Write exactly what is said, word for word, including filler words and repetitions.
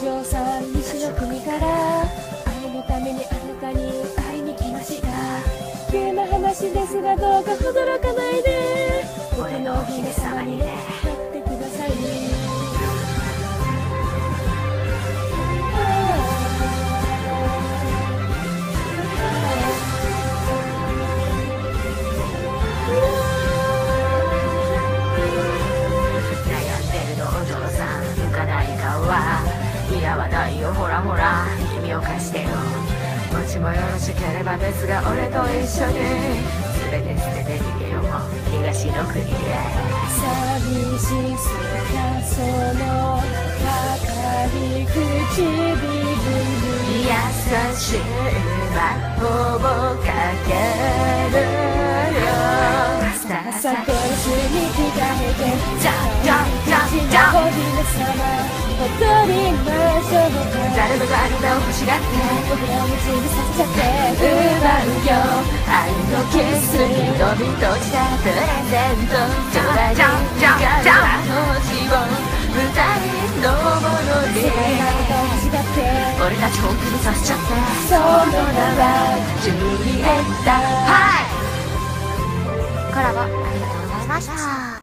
嬢さん、西の国から会えるためにあなたに会いに来ました。急な話ですがどうか驚かないで、 俺のお姫様にね。 なってください。 似合わないよ、ほらほら君を貸してよ。もしもよろしければですが俺と一緒に連れて捨てて逃げよう、東の国へ。 寂しすぎその語り口火に優しい魔法をかけるよ。ささあドレスに着替えてじゃじゃじゃじゃお姫様踊りましょうか。 誰もがあなたを欲しがって僕らを夢中にさせちゃって奪うよ愛のキスに飛び閉じたプレゼント。空に光るあの星を二人のものに世界がまた欲しがって俺たち本気にさせちゃって。 その名はジュリエッタ。はい、コラボありがとうございました。